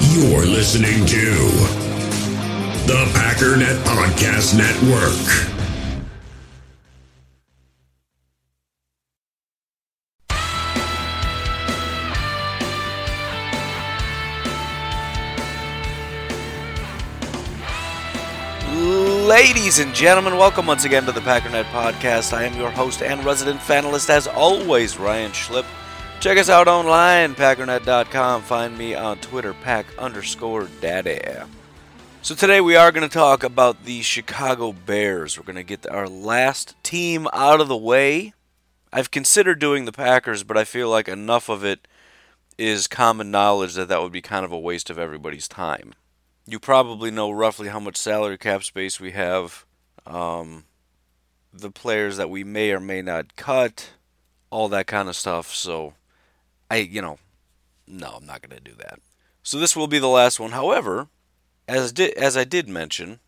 You're listening to the Packernet Podcast Network. Ladies and gentlemen, welcome once again to the Packernet Podcast. I am your host and resident fanalist, as always, Ryan Schlipp. Check us out online, Packernet.com. Find me on Twitter, Pack_Daddy. So today we are going to talk about the Chicago Bears. We're going to get our last team out of the way. I've considered doing the Packers, but I feel like enough of it is common knowledge that would be kind of a waste of everybody's time. You probably know roughly how much salary cap space we have, the players that we may or may not cut, all that kind of stuff. So, no, I'm not going to do that. So this will be the last one. However, as I did mention,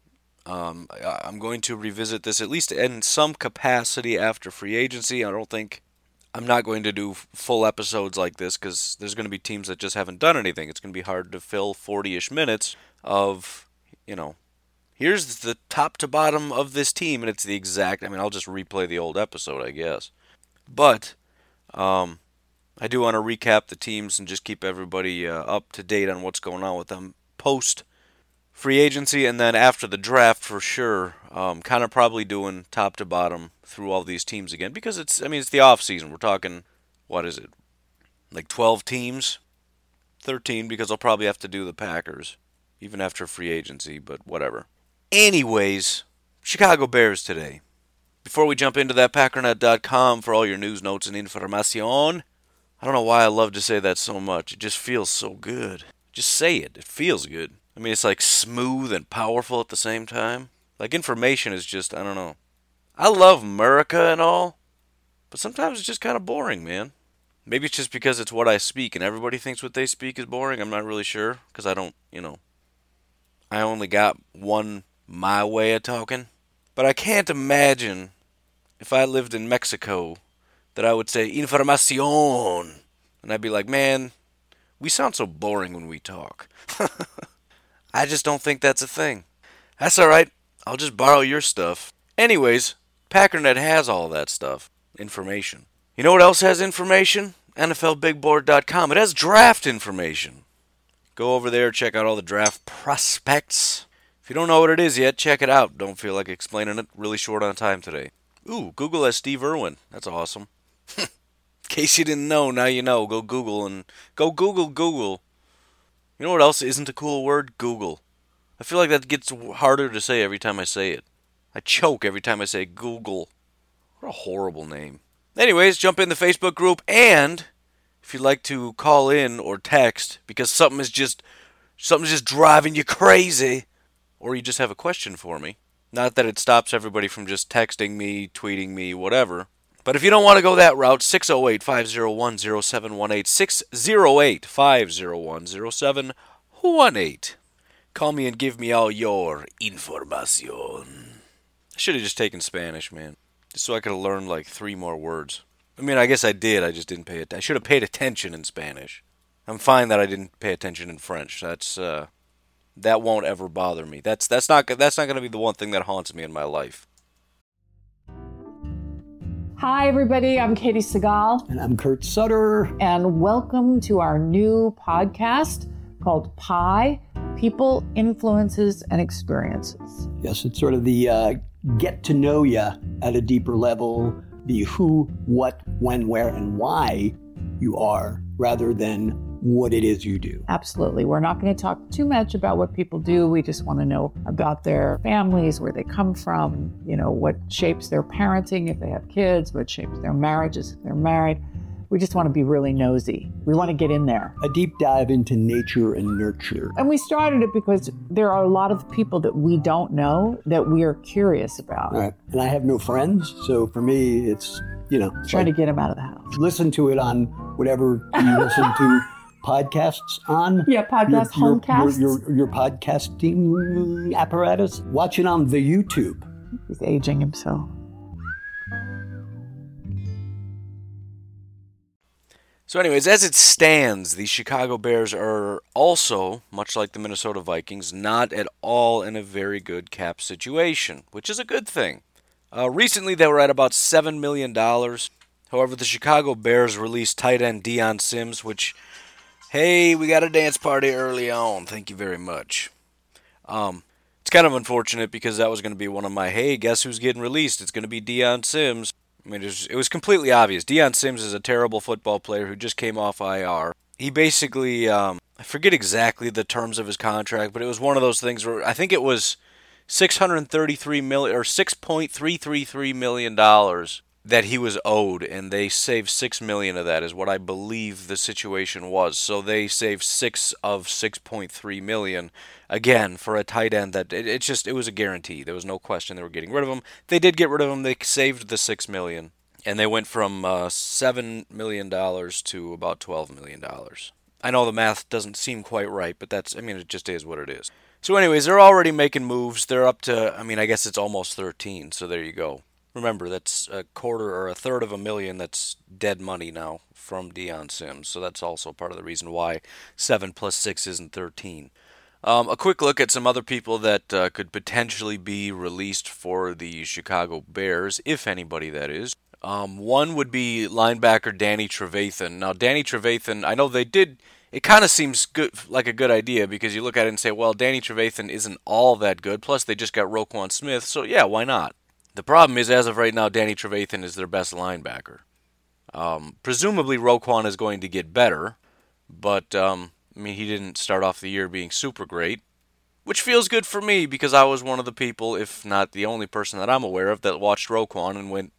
I'm going to revisit this at least in some capacity after free agency. I'm not going to do full episodes like this because there's going to be teams that just haven't done anything. It's going to be hard to fill 40-ish minutes of, here's the top to bottom of this team, and it's the exact, I'll just replay the old episode, I guess. But I do want to recap the teams and just keep everybody up to date on what's going on with them post free agency, and then after the draft for sure, kind of probably doing top to bottom through all these teams again, because it's the off season. We're talking, what is it, like 12 teams? 13, because I'll probably have to do the Packers, even after free agency, but whatever. Anyways, Chicago Bears today. Before we jump into that, Packernet.com for all your news, notes, and information. I don't know why I love to say that so much. It just feels so good. Just say it. It feels good. It's like smooth and powerful at the same time. Like information is just, I don't know. I love America and all, but sometimes it's just kind of boring, man. Maybe it's just because it's what I speak and everybody thinks what they speak is boring. I'm not really sure because I don't, I only got my way of talking. But I can't imagine if I lived in Mexico that I would say información. And I'd be like, man, we sound so boring when we talk. I just don't think that's a thing. That's alright. I'll just borrow your stuff. Anyways, Packernet has all that stuff. Information. You know what else has information? NFLBigBoard.com. It has draft information. Go over there, check out all the draft prospects. If you don't know what it is yet, check it out. Don't feel like explaining it. Really short on time today. Ooh, Google has Steve Irwin. That's awesome. In case you didn't know, now you know. Go Google. You know what else isn't a cool word? Google. I feel like that gets harder to say every time I say it. I choke every time I say Google. What a horrible name. Anyways, jump in the Facebook group, and if you'd like to call in or text because something's just driving you crazy, or you just have a question for me. Not that it stops everybody from just texting me, tweeting me, whatever. But if you don't want to go that route, 608-501-0718, 608-501-0718. Call me and give me all your información. I should have just taken Spanish, man. Just so I could have learned like 3 more words. I guess I did. I just didn't pay it. I should have paid attention in Spanish. I'm fine that I didn't pay attention in French. That won't ever bother me. That's not going to be the one thing that haunts me in my life. Hi, everybody. I'm Katie Segal. And I'm Kurt Sutter. And welcome to our new podcast called PIE, People, Influences, and Experiences. Yes, it's sort of the get to know you at a deeper level, the who, what, when, where, and why you are, rather than what it is you do. Absolutely. We're not going to talk too much about what people do. We just want to know about their families, where they come from, what shapes their parenting if they have kids, what shapes their marriages if they're married. We just want to be really nosy. We want to get in there. A deep dive into nature and nurture. And we started it because there are a lot of people that we don't know that we are curious about. Right. And I have no friends, so for me, it's, trying to get them out of the house. Listen to it on whatever you listen to podcasts on. Yeah, homecasts. Your podcasting apparatus. Watch it on the YouTube. He's aging himself. So anyways, as it stands, the Chicago Bears are also, much like the Minnesota Vikings, not at all in a very good cap situation, which is a good thing. Recently, they were at about $7 million. However, the Chicago Bears released tight end Deion Sims, which, hey, we got a dance party early on. Thank you very much. It's kind of unfortunate because that was going to be one of my, hey, guess who's getting released? It's going to be Deion Sims. I mean, it was completely obvious. Deion Sims is a terrible football player who just came off IR. He basically, I forget exactly the terms of his contract, but it was one of those things where I think it was $633 million or $6.333 million that he was owed, and they saved $6 million of that, is what I believe the situation was. So they saved $6 of $6.3 million. Again, for a tight end, that it was a guarantee. There was no question they were getting rid of him. They did get rid of him. They saved the $6 million, and they went from $7 million to about $12 million. I know the math doesn't seem quite right, but it just is what it is. So anyways, they're already making moves. They're up to, I guess it's almost 13, so there you go. Remember, that's a quarter or a third of a million that's dead money now from Deion Sims, so that's also part of the reason why 7 plus 6 isn't 13. A quick look at some other people that could potentially be released for the Chicago Bears, if anybody that is. One would be linebacker Danny Trevathan. Now, Danny Trevathan, I know they did. It kind of seems good, like a good idea, because you look at it and say, well, Danny Trevathan isn't all that good. Plus, they just got Roquan Smith, so yeah, why not? The problem is, as of right now, Danny Trevathan is their best linebacker. Presumably, Roquan is going to get better, but he didn't start off the year being super great, which feels good for me because I was one of the people, if not the only person that I'm aware of, that watched Roquan and went,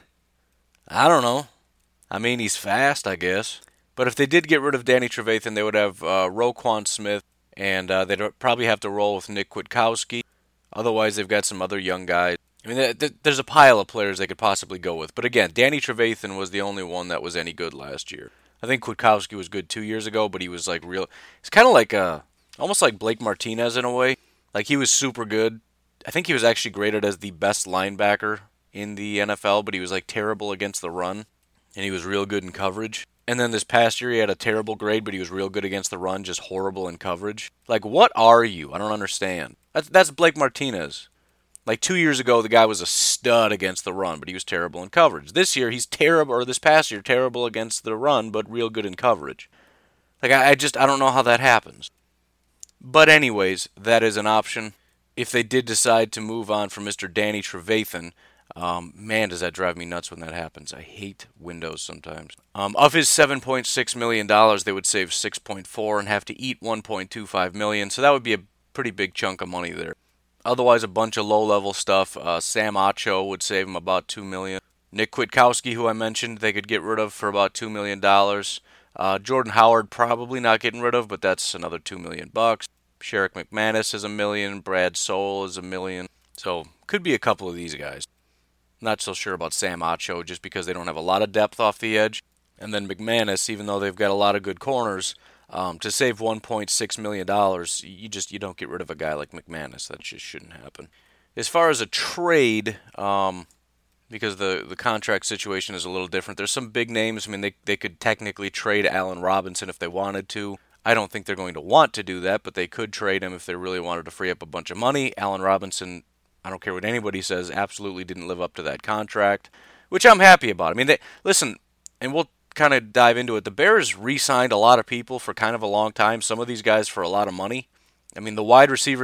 I don't know. He's fast, I guess. But if they did get rid of Danny Trevathan, they would have Roquan Smith, and they'd probably have to roll with Nick Kwiatkowski. Otherwise, they've got some other young guys. There's a pile of players they could possibly go with. But again, Danny Trevathan was the only one that was any good last year. I think Kwiatkowski was good 2 years ago, but he was like real. It's kind of like almost like Blake Martinez in a way. Like, he was super good. I think he was actually graded as the best linebacker in the NFL, but he was like terrible against the run, and he was real good in coverage. And then this past year, he had a terrible grade, but he was real good against the run, just horrible in coverage. Like, what are you? I don't understand. That's Blake Martinez. Like 2 years ago, the guy was a stud against the run, but he was terrible in coverage. This year, he's terrible, or this past year, terrible against the run, but real good in coverage. Like, I don't know how that happens. But anyways, that is an option. If they did decide to move on from Mr. Danny Trevathan, man, does that drive me nuts when that happens. I hate Windows sometimes. Of his $7.6 million, they would save $6.4 and have to eat $1.25 million, so that would be a pretty big chunk of money there. Otherwise, a bunch of low-level stuff. Sam Acho would save him about $2 million. Nick Kwiatkowski, who I mentioned, they could get rid of for about $2 million. Jordan Howard, probably not getting rid of, but that's another $2 million. Sherrick McManus is $1 million. Brad Soule is $1 million. So, could be a couple of these guys. Not so sure about Sam Acho, just because they don't have a lot of depth off the edge. And then McManus, even though they've got a lot of good corners, to save $1.6 million, you don't get rid of a guy like McManus. That just shouldn't happen. As far as a trade, because the contract situation is a little different, there's some big names. They could technically trade Allen Robinson if they wanted to. I don't think they're going to want to do that, but they could trade him if they really wanted to free up a bunch of money. Allen Robinson, I don't care what anybody says, absolutely didn't live up to that contract, which I'm happy about. Listen, and we'll kind of dive into it. The Bears re-signed a lot of people for kind of a long time, some of these guys for a lot of money. The wide receiver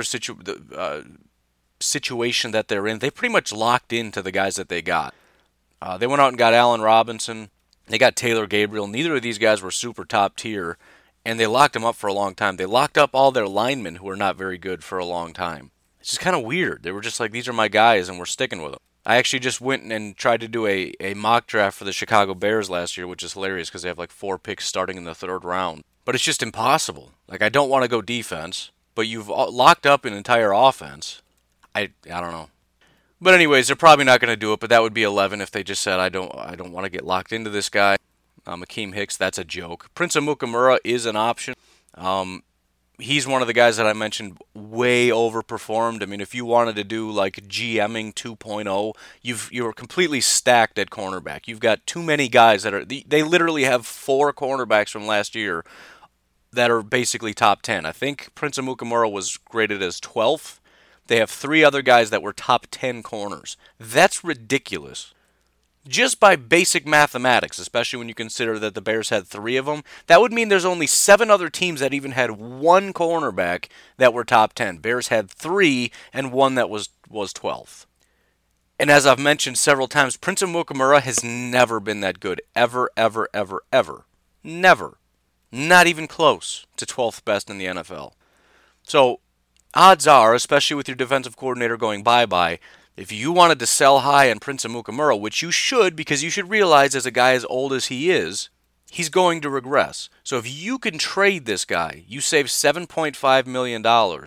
situation that they're in, they pretty much locked into the guys that they got. They went out and got Allen Robinson. They got Taylor Gabriel. Neither of these guys were super top tier, and they locked them up for a long time. They locked up all their linemen who were not very good for a long time. It's just kind of weird. They were just like, these are my guys, and we're sticking with them. I actually just went and tried to do a mock draft for the Chicago Bears last year, which is hilarious because they have like 4 picks starting in the 3rd round. But it's just impossible. Like, I don't want to go defense, but you've locked up an entire offense. I don't know. But anyways, they're probably not going to do it, but that would be 11 if they just said, I don't want to get locked into this guy. Akeem Hicks, that's a joke. Prince Amukamura is an option. he's one of the guys that I mentioned way overperformed. I mean, if you wanted to do like GMing 2.0, you're completely stacked at cornerback. You've got too many guys they literally have 4 cornerbacks from last year that are basically top 10. I think Prince Amukamara was graded as 12th. They have 3 other guys that were top 10 corners. That's ridiculous. Just by basic mathematics, especially when you consider that the Bears had 3 of them, that would mean there's only 7 other teams that even had 1 cornerback that were top 10. Bears had 3 and 1 that was 12th. And as I've mentioned several times, Prince Amukamara has never been that good. Ever, ever, ever, ever. Never. Not even close to 12th best in the NFL. So, odds are, especially with your defensive coordinator going bye-bye, if you wanted to sell high on Prince Amukamara, which you should, because you should realize as a guy as old as he is, he's going to regress. So if you can trade this guy, you save $7.5 million.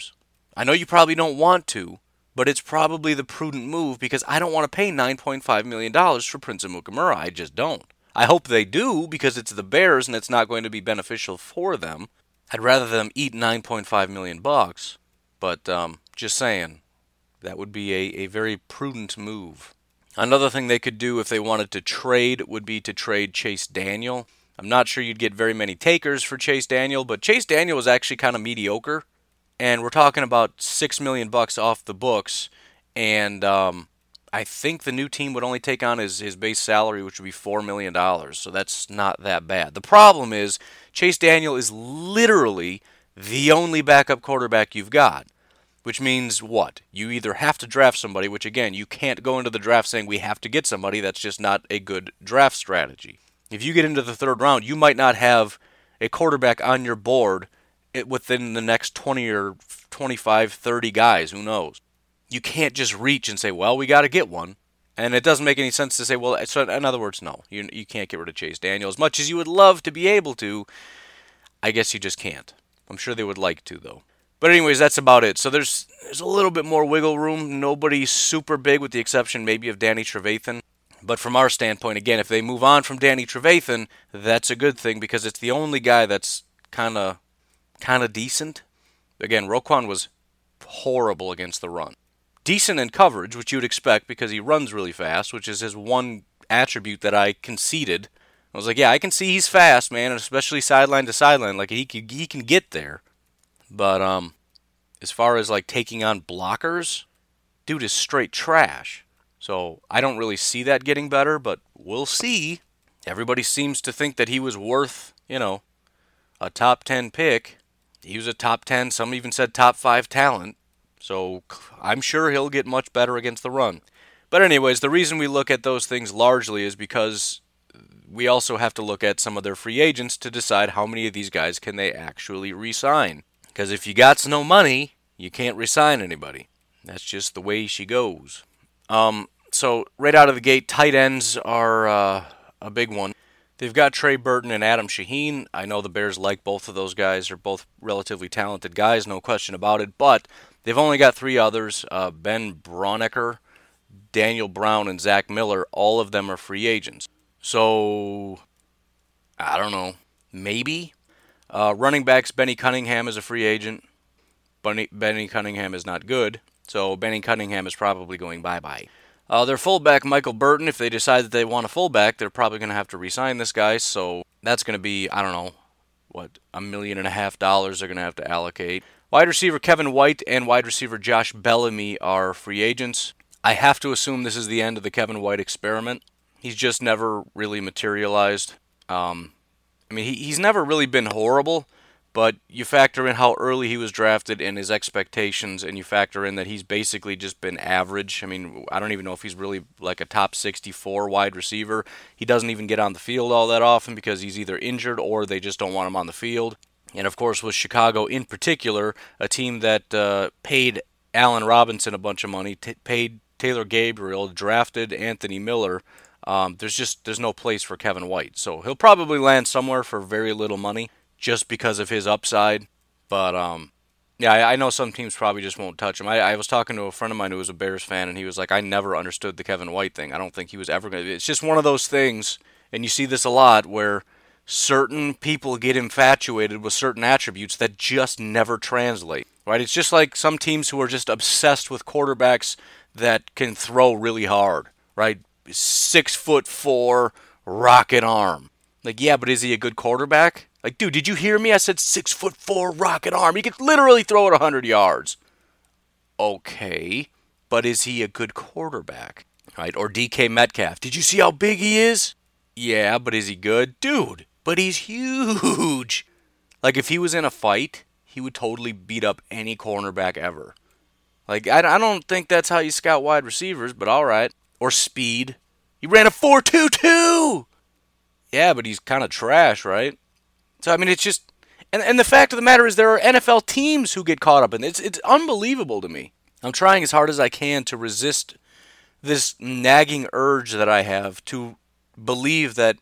I know you probably don't want to, but it's probably the prudent move because I don't want to pay $9.5 million for Prince Amukamara. I just don't. I hope they do because it's the Bears and it's not going to be beneficial for them. I'd rather them eat $9.5 million, but just saying. That would be a very prudent move. Another thing they could do if they wanted to trade would be to trade Chase Daniel. I'm not sure you'd get very many takers for Chase Daniel, but Chase Daniel is actually kind of mediocre. And we're talking about $6 million off the books. And I think the new team would only take on his base salary, which would be $4 million. So that's not that bad. The problem is Chase Daniel is literally the only backup quarterback you've got. Which means what? You either have to draft somebody, which again, you can't go into the draft saying we have to get somebody. That's just not a good draft strategy. If you get into the 3rd round, you might not have a quarterback on your board within the next 20 or 25, 30 guys. Who knows? You can't just reach and say, well, we got to get one. And it doesn't make any sense to say, well, so in other words, no. You can't get rid of Chase Daniel. As much as you would love to be able to, I guess you just can't. I'm sure they would like to, though. But anyways, that's about it. So there's a little bit more wiggle room. Nobody's super big with the exception maybe of Danny Trevathan. But from our standpoint, again, if they move on from Danny Trevathan, that's a good thing because it's the only guy that's kind of decent. Again, Roquan was horrible against the run. Decent in coverage, which you would expect because he runs really fast, which is his one attribute that I conceded. I was like, yeah, I can see he's fast, man, especially sideline to sideline. Like, he can get there. But as far as like taking on blockers, dude is straight trash. So I don't really see that getting better, but we'll see. Everybody seems to think that he was worth, a top 10 pick. He was a top 10, some even said top 5 talent. So I'm sure he'll get much better against the run. But anyways, the reason we look at those things largely is because we also have to look at some of their free agents to decide how many of these guys can they actually re-sign. Because if you got no money, you can't re-sign anybody. That's just the way she goes. So right out of the gate, tight ends are a big one. They've got Trey Burton and Adam Shaheen. I know the Bears like both of those guys. They're both relatively talented guys, no question about it. But they've only got 3 others. Ben Braunecker, Daniel Brown, and Zach Miller. All of them are free agents. So, I don't know. Maybe? Running backs, Benny Cunningham is a free agent. Benny Cunningham is not good, so Benny Cunningham is probably going bye-bye. Their fullback, Michael Burton, if they decide that they want a fullback, they're probably going to have to re-sign this guy, so that's going to be, I don't know, $1.5 million they're going to have to allocate. Wide receiver Kevin White and wide receiver Josh Bellamy are free agents. I have to assume this is the end of the Kevin White experiment. He's just never really materialized. He's never really been horrible, but you factor in how early he was drafted and his expectations, and you factor in that he's basically just been average. I don't even know if he's really like a top 64 wide receiver. He doesn't even get on the field all that often because he's either injured or they just don't want him on the field. And of course with Chicago in particular, a team that paid Allen Robinson a bunch of money, paid Taylor Gabriel, drafted Anthony Miller, there's no place for Kevin White. So he'll probably land somewhere for very little money just because of his upside. But, I know some teams probably just won't touch him. I was talking to a friend of mine who was a Bears fan, and he was like, I never understood the Kevin White thing. I don't think he was ever going to. It's just one of those things, and you see this a lot, where certain people get infatuated with certain attributes that just never translate, right? It's just like some teams who are just obsessed with quarterbacks that can throw really hard, right? 6'4", rocket arm. Like, yeah, but is he a good quarterback? Like, dude, did you hear me? I said 6'4", rocket arm. He could literally throw it 100 yards. Okay, but is he a good quarterback? Right? Or DK Metcalf. Did you see how big he is? Yeah, but is he good? Dude, but he's huge. Like, if he was in a fight, he would totally beat up any cornerback ever. Like, I don't think that's how you scout wide receivers, but all right. Or speed. He ran a 4.22! Yeah, but he's kind of trash, right? So, I mean, it's just... And the fact of the matter is there are NFL teams who get caught up in it. It's unbelievable to me. I'm trying as hard as I can to resist this nagging urge that I have to believe that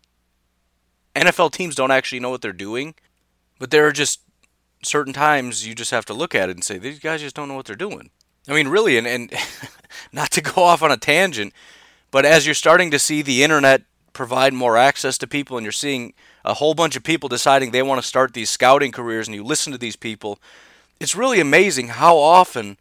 NFL teams don't actually know what they're doing. But there are just certain times you just have to look at it and say, these guys just don't know what they're doing. I mean, really, and not to go off on a tangent, but as you're starting to see the internet provide more access to people and you're seeing a whole bunch of people deciding they want to start these scouting careers and you listen to these people, it's really amazing how often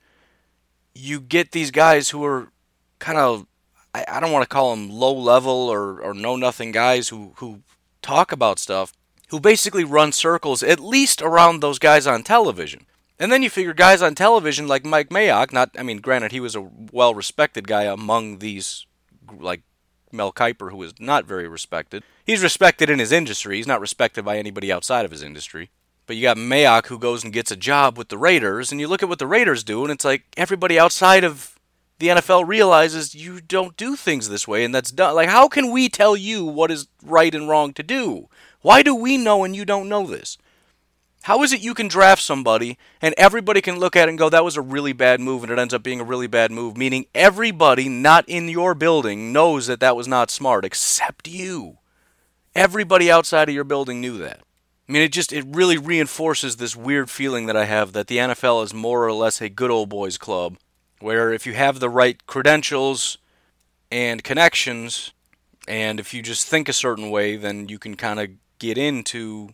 you get these guys who are kind of, I don't want to call them low-level or know-nothing guys who talk about stuff, who basically run circles at least around those guys on television. And then you figure guys on television like Mike Mayock, granted, he was a well-respected guy among these, like Mel Kiper, who was not very respected. He's respected in his industry. He's not respected by anybody outside of his industry. But you got Mayock, who goes and gets a job with the Raiders, and you look at what the Raiders do, and it's like everybody outside of the NFL realizes you don't do things this way, and that's done. Like, how can we tell you what is right and wrong to do? Why do we know and you don't know this? How is it you can draft somebody and everybody can look at it and go, that was a really bad move, and it ends up being a really bad move, meaning everybody not in your building knows that that was not smart, except you. Everybody outside of your building knew that. I mean, it really reinforces this weird feeling that I have that the NFL is more or less a good old boys club, where if you have the right credentials and connections, and if you just think a certain way, then you can kind of get into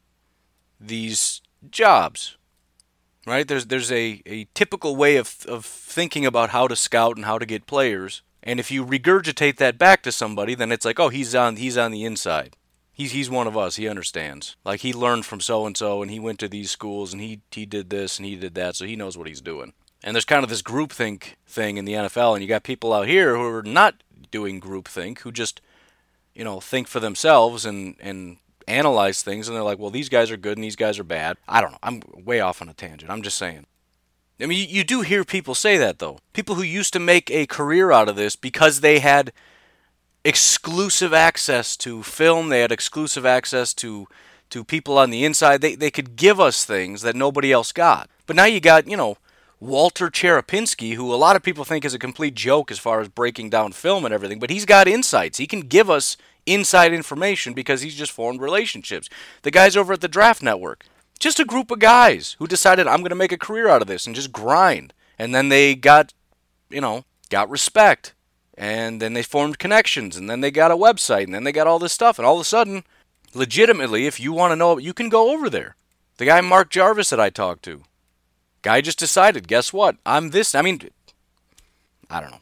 these jobs, right? There's a typical way of thinking about how to scout and how to get players, and if you regurgitate that back to somebody, then it's like, oh, he's on the inside. He's one of us. He understands. Like, he learned from so-and-so, and he went to these schools, and he did this, and he did that, so he knows what he's doing. And there's kind of this groupthink thing in the NFL, and you got people out here who are not doing groupthink, who just, think for themselves and analyze things, and they're like, well, these guys are good and these guys are bad. I don't know. I'm way off on a tangent. I'm just saying. I mean, you do hear people say that, though. People who used to make a career out of this because they had exclusive access to film, they had exclusive access to people on the inside. They could give us things that nobody else got. But now you got, Walter Cherepinsky, who a lot of people think is a complete joke as far as breaking down film and everything, but he's got insights. He can give us inside information because he's just formed relationships. The guys over at the Draft Network, just a group of guys who decided, I'm going to make a career out of this and just grind. And then they got respect. And then they formed connections, and then they got a website, and then they got all this stuff. And all of a sudden, legitimately, if you want to know, you can go over there. The guy Mark Jarvis that I talked to, guy just decided, guess what? I'm this. I mean, I don't know.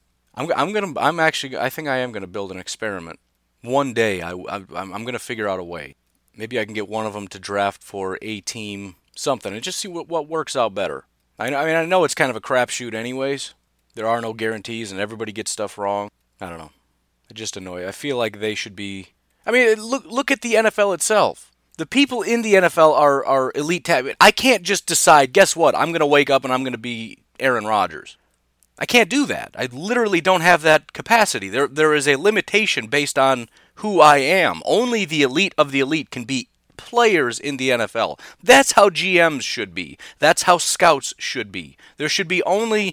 I think I am gonna build an experiment. One day, I'm gonna figure out a way. Maybe I can get one of them to draft for a team, something, and just see what works out better. I know it's kind of a crapshoot anyways. There are no guarantees, and everybody gets stuff wrong. I don't know. It just annoys. I feel like they should be. I mean, look at the NFL itself. The people in the NFL are elite. I can't just decide, guess what? I'm going to wake up and I'm going to be Aaron Rodgers. I can't do that. I literally don't have that capacity. There is a limitation based on who I am. Only the elite of the elite can be players in the NFL. That's how GMs should be. That's how scouts should be. There should be only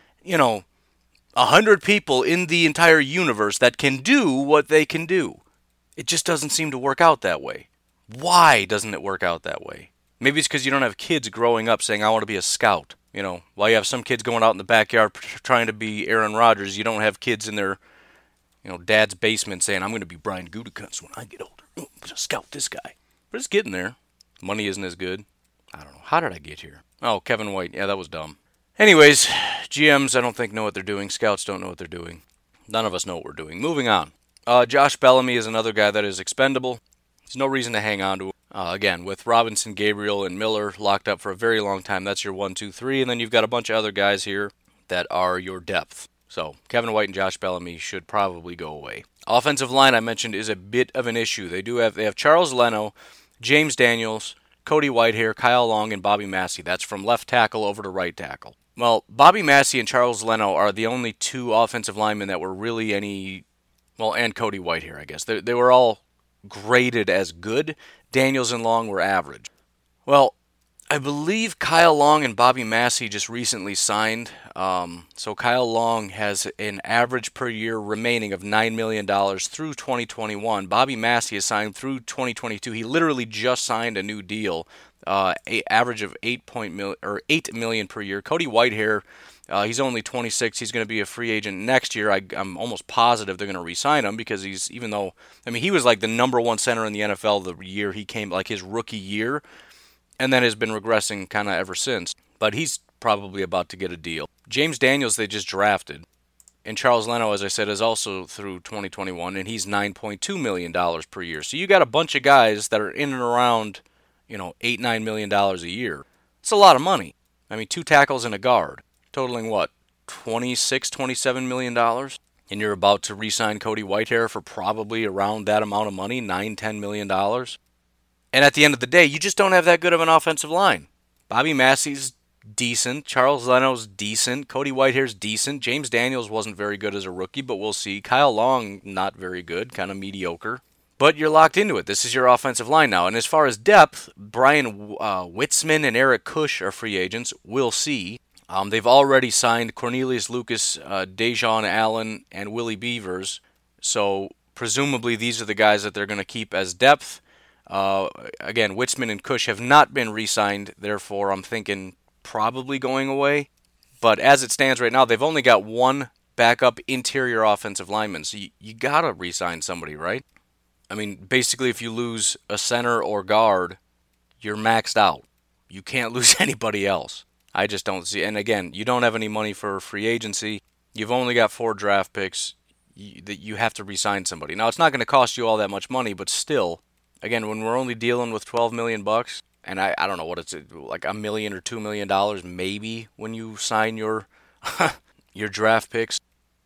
100 people in the entire universe that can do what they can do. It just doesn't seem to work out that way. Why doesn't it work out that way? Maybe it's because you don't have kids growing up saying, I want to be a scout. While you have some kids going out in the backyard trying to be Aaron Rodgers, you don't have kids in their, dad's basement saying, I'm going to be Brian Gutekunst when I get older. I'm going to scout this guy. But it's getting there. Money isn't as good. I don't know. How did I get here? Oh, Kevin White. Yeah, that was dumb. Anyways, GMs, I don't think, know what they're doing. Scouts don't know what they're doing. None of us know what we're doing. Moving on. Josh Bellamy is another guy that is expendable. There's no reason to hang on to him. Again, with Robinson, Gabriel, and Miller locked up for a very long time, that's your 1, 2, 3. And then you've got a bunch of other guys here that are your depth. So Kevin White and Josh Bellamy should probably go away. Offensive line, I mentioned, is a bit of an issue. They have Charles Leno, James Daniels, Cody Whitehair, Kyle Long, and Bobby Massey. That's from left tackle over to right tackle. Well, Bobby Massey and Charles Leno are the only two offensive linemen that were really and Cody Whitehair, I guess. They were all graded as good. Daniels and Long were average. Well, I believe Kyle Long and Bobby Massey just recently signed. So Kyle Long has an average per year remaining of $9 million through 2021. Bobby Massey is signed through 2022. He literally just signed a new deal, an average of $8 million per year. Cody Whitehair, he's only 26. He's going to be a free agent next year. I'm almost positive they're going to re-sign him because he was like the number one center in the NFL the year he came, like his rookie year, and then has been regressing kind of ever since. But he's probably about to get a deal. James Daniels they just drafted. And Charles Leno, as I said, is also through 2021, and he's $9.2 million per year. So you got a bunch of guys that are in and around, $8-9 million a year. It's a lot of money. I mean, 2 tackles and a guard, totaling what, $27 million? And you're about to re-sign Cody Whitehair for probably around that amount of money, $9-10 million. And at the end of the day, you just don't have that good of an offensive line. Bobby Massey's decent. Charles Leno's decent. Cody Whitehair's decent. James Daniels wasn't very good as a rookie, but we'll see. Kyle Long, not very good, kind of mediocre. But you're locked into it. This is your offensive line now. And as far as depth, Brian Witzman and Eric Kush are free agents. We'll see. They've already signed Cornelius Lucas, Dejon Allen, and Willie Beavers. So presumably these are the guys that they're going to keep as depth. Again, Witzman and Kush have not been re-signed. Therefore, I'm thinking probably going away. But as it stands right now, they've only got one backup interior offensive lineman. So you got to re-sign somebody, right? I mean, basically, if you lose a center or guard, you're maxed out. You can't lose anybody else. I just don't see. And again, you don't have any money for free agency. You've only got 4 draft picks. You have to re-sign somebody. Now, it's not going to cost you all that much money, but still, again, when we're only dealing with $12 million, and I don't know what it's like, $1 million or $2 million maybe when you sign your your draft picks.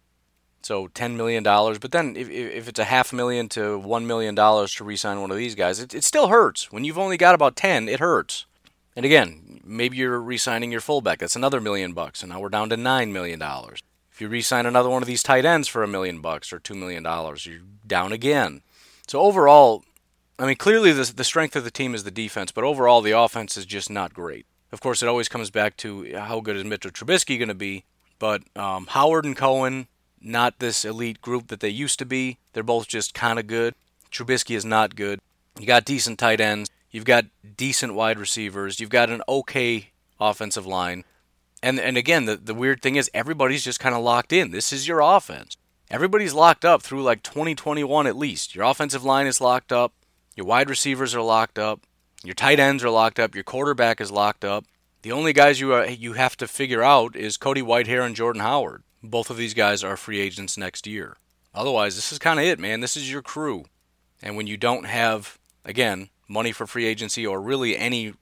So $10 million, but then if it's $500,000 to $1 million to re-sign one of these guys, it still hurts. When you've only got about 10, it hurts. And again, maybe you're re-signing your fullback. That's another $1 million, and now we're down to $9 million. If you re-sign another one of these tight ends for $1 million or $2 million, you're down again. So overall, I mean, clearly the strength of the team is the defense, but overall the offense is just not great. Of course, it always comes back to how good is Mitchell Trubisky going to be, but Howard and Cohen, not this elite group that they used to be. They're both just kind of good. Trubisky is not good. You got decent tight ends. You've got decent wide receivers. You've got an okay offensive line. And again, the weird thing is everybody's just kind of locked in. This is your offense. Everybody's locked up through like 2021 at least. Your offensive line is locked up. Your wide receivers are locked up. Your tight ends are locked up. Your quarterback is locked up. The only guys you have to figure out is Cody Whitehair and Jordan Howard. Both of these guys are free agents next year. Otherwise, this is kind of it, man. This is your crew. And when you don't have, again, money for free agency or really any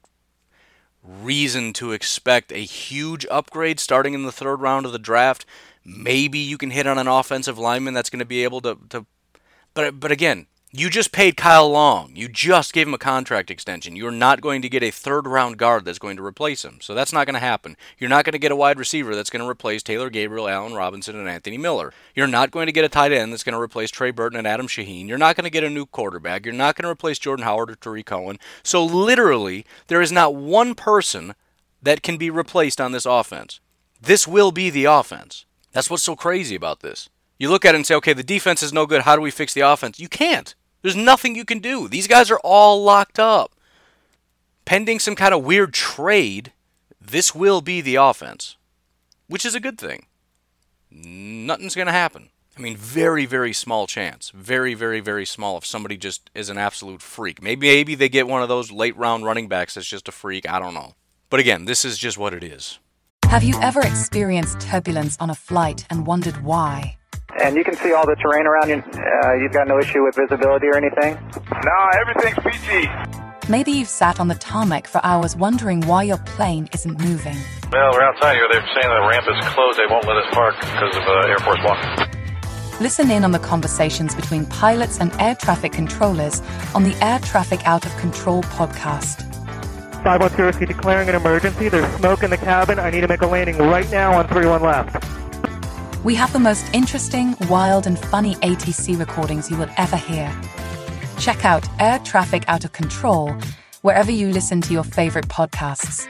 reason to expect a huge upgrade starting in the 3rd round of the draft, maybe you can hit on an offensive lineman that's going to be able to but again, you just paid Kyle Long. You just gave him a contract extension. You're not going to get a 3rd-round guard that's going to replace him. So that's not going to happen. You're not going to get a wide receiver that's going to replace Taylor Gabriel, Allen Robinson, and Anthony Miller. You're not going to get a tight end that's going to replace Trey Burton and Adam Shaheen. You're not going to get a new quarterback. You're not going to replace Jordan Howard or Tariq Cohen. So literally, there is not one person that can be replaced on this offense. This will be the offense. That's what's so crazy about this. You look at it and say, okay, the defense is no good. How do we fix the offense? You can't. There's nothing you can do. These guys are all locked up. Pending some kind of weird trade, this will be the offense, which is a good thing. Nothing's going to happen. I mean, very, very small chance. Very, very, very small if somebody just is an absolute freak. Maybe they get one of those late-round running backs that's just a freak. I don't know. But again, this is just what it is. Have you ever experienced turbulence on a flight and wondered why? And you can see all the terrain around you. You've got no issue with visibility or anything? No, everything's PG. Maybe you've sat on the tarmac for hours wondering why your plane isn't moving. Well, we're outside here. They're saying the ramp is closed. They won't let us park because of Air Force One. Listen in on the conversations between pilots and air traffic controllers on the Air Traffic Out of Control podcast. 510, declaring an emergency. There's smoke in the cabin. I need to make a landing right now on 31 left. We have the most interesting, wild, and funny ATC recordings you will ever hear. Check out Air Traffic Out of Control wherever you listen to your favorite podcasts.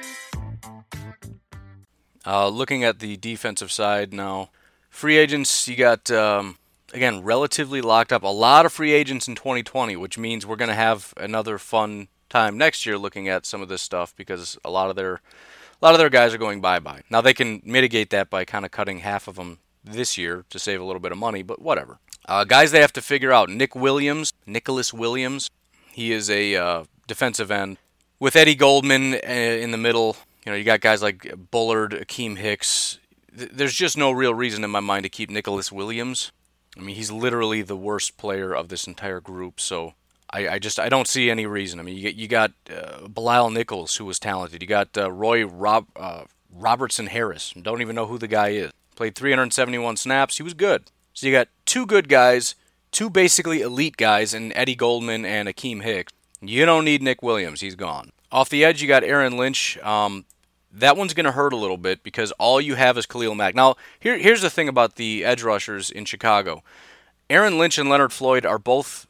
Looking at the defensive side now, free agents, you got, again, relatively locked up. A lot of free agents in 2020, which means we're going to have another fun time next year looking at some of this stuff because a lot of their guys are going bye-bye. Now, they can mitigate that by kind of cutting half of them this year to save a little bit of money, but whatever. Guys they have to figure out, Nicholas Williams. He is a defensive end. With Eddie Goldman in the middle, you got guys like Bullard, Akeem Hicks. There's just no real reason in my mind to keep Nicholas Williams. I mean, he's literally the worst player of this entire group, so I don't see any reason. I mean, you got Bilal Nichols, who was talented. You got Roy Robertson Harris. Don't even know who the guy is. Played 371 snaps. He was good. So you got two good guys, two basically elite guys in Eddie Goldman and Akeem Hicks. You don't need Nick Williams. He's gone. Off the edge, you got Aaron Lynch. That one's going to hurt a little bit because all you have is Khalil Mack. Now, here's the thing about the edge rushers in Chicago. Aaron Lynch and Leonard Floyd are both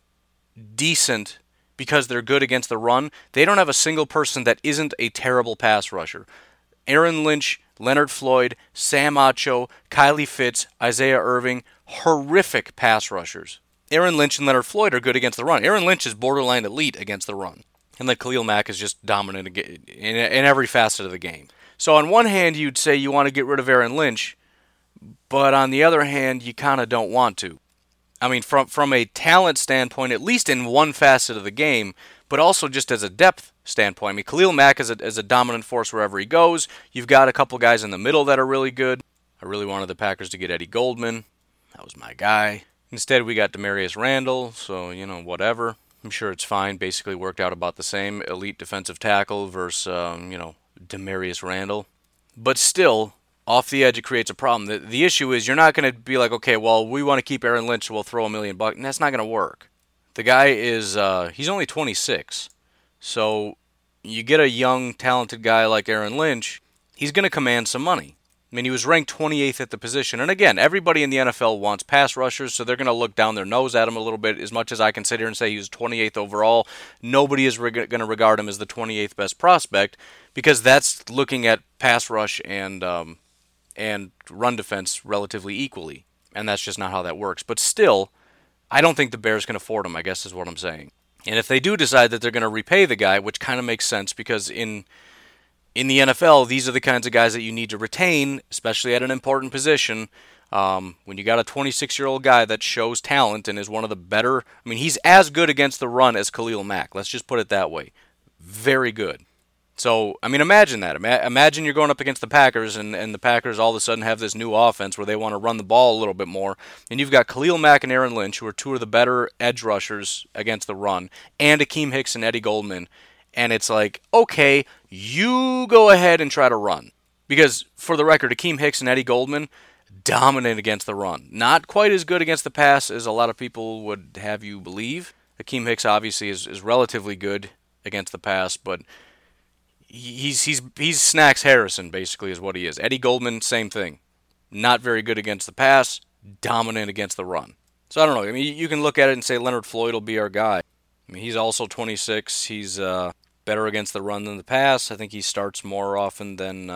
decent because they're good against the run. They don't have a single person that isn't a terrible pass rusher. Aaron Lynch, Leonard Floyd, Sam Acho, Kylie Fitz, Isaiah Irving, horrific pass rushers. Aaron Lynch and Leonard Floyd are good against the run. Aaron Lynch is borderline elite against the run. And then Khalil Mack is just dominant in every facet of the game. So on one hand, you'd say you want to get rid of Aaron Lynch, but on the other hand, you kind of don't want to. I mean, from a talent standpoint, at least in one facet of the game, but also just as a depth standpoint. I mean, Khalil Mack is a dominant force wherever he goes. You've got a couple guys in the middle that are really good. I really wanted the Packers to get Eddie Goldman. That was my guy. Instead, we got Demarius Randall, so, whatever. I'm sure it's fine. Basically worked out about the same. Elite defensive tackle versus, Demarius Randall. But still, off the edge, it creates a problem. The issue is you're not going to be like, okay, well, we want to keep Aaron Lynch, so we'll throw $1 million. And that's not going to work. The guy is, he's only 26. So you get a young, talented guy like Aaron Lynch, he's going to command some money. I mean, he was ranked 28th at the position. And again, everybody in the NFL wants pass rushers, so they're going to look down their nose at him a little bit. As much as I can sit here and say he was 28th overall, nobody is going to regard him as the 28th best prospect because that's looking at pass rush and run defense relatively equally. And that's just not how that works. But still, I don't think the Bears can afford him, I guess is what I'm saying. And if they do decide that they're going to repay the guy, which kind of makes sense because in the NFL, these are the kinds of guys that you need to retain, especially at an important position. When you got a 26-year-old guy that shows talent and is one of the better, I mean, he's as good against the run as Khalil Mack. Let's just put it that way. Very good. So, I mean, imagine that. Imagine you're going up against the Packers, and the Packers all of a sudden have this new offense where they want to run the ball a little bit more. And you've got Khalil Mack and Aaron Lynch, who are two of the better edge rushers against the run, and Akeem Hicks and Eddie Goldman. And it's like, okay, you go ahead and try to run. Because, for the record, Akeem Hicks and Eddie Goldman, dominant against the run. Not quite as good against the pass as a lot of people would have you believe. Akeem Hicks, obviously, is relatively good against the pass, but he's Snacks Harrison, basically, is what he is. Eddie Goldman, same thing. Not very good against the pass, dominant against the run. So, I don't know. I mean, you can look at it and say Leonard Floyd will be our guy. I mean, he's also 26. He's better against the run than the pass. I think he starts more often than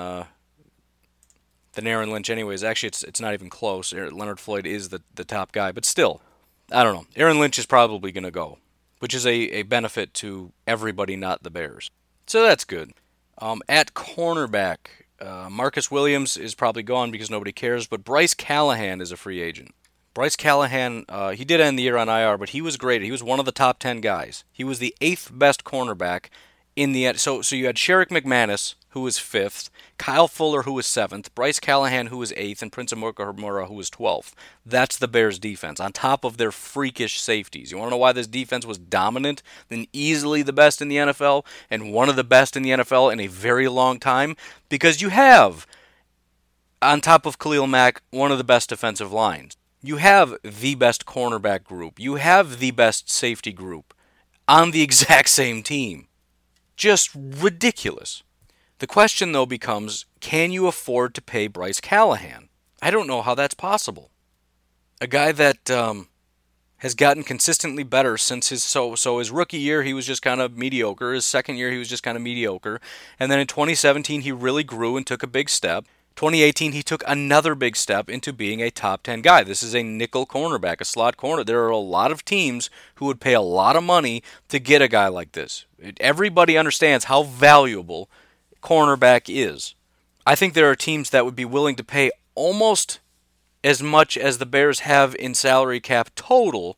Aaron Lynch anyways. Actually, it's not even close. Leonard Floyd is the top guy. But still, I don't know. Aaron Lynch is probably going to go, which is a benefit to everybody, not the Bears. So that's good. At cornerback, Marcus Williams is probably gone because nobody cares, but Bryce Callahan is a free agent. Bryce Callahan, he did end the year on IR, but he was great. He was one of the top 10 guys. He was the 8th best cornerback in the end. So you had Sherrick McManus, who was 5th, Kyle Fuller, who was 7th, Bryce Callahan, who was 8th, and Prince Amukamara, who was 12th. That's the Bears' defense, on top of their freakish safeties. You want to know why this defense was dominant, then easily the best in the NFL, and one of the best in the NFL in a very long time? Because you have, on top of Khalil Mack, one of the best defensive lines. You have the best cornerback group. You have the best safety group on the exact same team. Just ridiculous. The question, though, becomes, can you afford to pay Bryce Callahan? I don't know how that's possible. A guy that has gotten consistently better since his rookie year, he was just kind of mediocre. His second year, he was just kind of mediocre. And then in 2017, he really grew and took a big step. 2018, he took another big step into being a top 10 guy. This is a nickel cornerback, a slot corner. There are a lot of teams who would pay a lot of money to get a guy like this. Everybody understands how valuable cornerback is. I think there are teams that would be willing to pay almost as much as the Bears have in salary cap total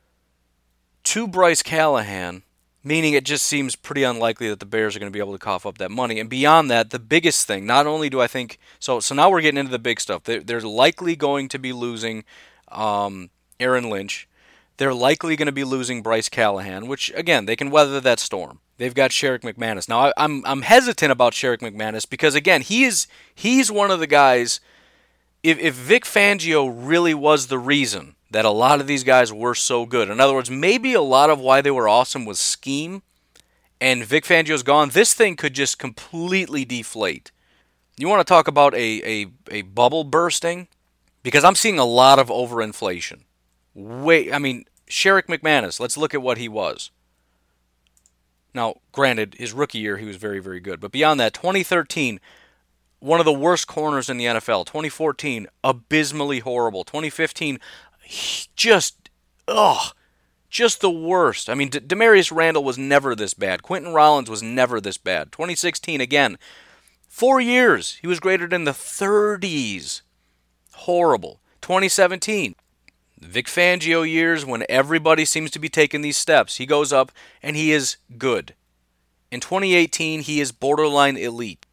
to Bryce Callahan, meaning it just seems pretty unlikely that the Bears are going to be able to cough up that money. And beyond that, the biggest thing, not only do I think, so now we're getting into the big stuff. They're likely going to be losing Aaron Lynch. They're likely going to be losing Bryce Callahan, which, again, they can weather that storm. They've got Sherrick McManus. Now, I'm hesitant about Sherrick McManus because, again, he's one of the guys, if Vic Fangio really was the reason that a lot of these guys were so good. In other words, maybe a lot of why they were awesome was scheme, and Vic Fangio's gone. This thing could just completely deflate. You want to talk about a bubble bursting? Because I'm seeing a lot of overinflation. Sherrick McManus, let's look at what he was. Now, granted, his rookie year, he was very, very good. But beyond that, 2013, one of the worst corners in the NFL. 2014, abysmally horrible. 2015, just the worst. I mean, Demarius Randall was never this bad. Quentin Rollins was never this bad. 2016, again, 4 years, he was graded in the 30s. Horrible. 2017, Vic Fangio years when everybody seems to be taking these steps. He goes up and he is good. In 2018, he is borderline elite.